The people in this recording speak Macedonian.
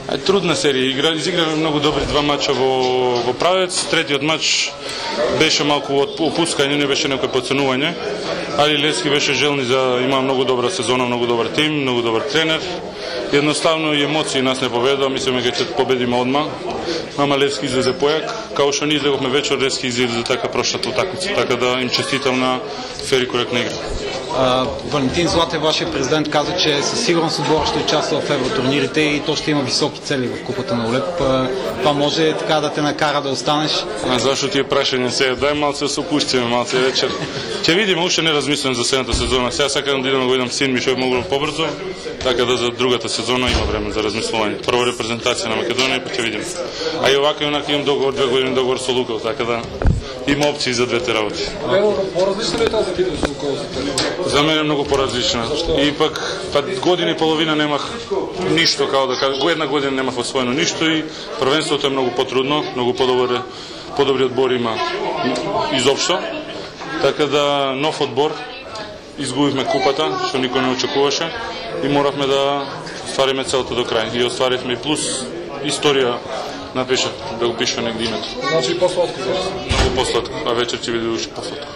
Трудна серија. Изигравме многу добри два мача во Правец. Третиот мач беше малку опускање, не беше некој подценување. Али Левски беше желни за има многу добра сезона, многу добар тим, многу добар тренер. Едноставно и емоции нас не поведува, мислиме дека ќе победиме одма. Мама Левски излезе појак, као што ние излеговме вечер, Левски излезе така прошлата утакмица, така да им честитам на фер и коректна игра. Валентин Златев, вашия президент, каза, че със сигурност отборът ще участва в евротурнирите и то ще има високи цели в Купата на Олеп. Това може така да те накара да останеш? Зашто ти е прашање сега? Дај малце да се опустиме, малце вечер. Ќе видиме, уште не размислям за следната сезона. Сега сакам да идам да го видам син ми што е многу побрзо, така да за другата сезона има време за размислување. Прво репрезентација на Македонија, па ќе видиме. А и овака и онака имам договор, 2 години договор со Луков, така да има опции за двете работи. По-различна ли е тази битва с Луков? За мен е многу поразлична. И пак година и половина немах ништо, као да кажам, една година немах освоено ништо и првенството е многу потрудно, многу подобри одбори има изопшто. Така да нов одбор, изгубивме купата, што никој не очекуваше и моравме да оствариме целото до крај. И остваривме и плюс историја напиша, да го пиша негде името. Значи по-сладко. Многу по-сладко, а вечер ќе биде уште по-сладко.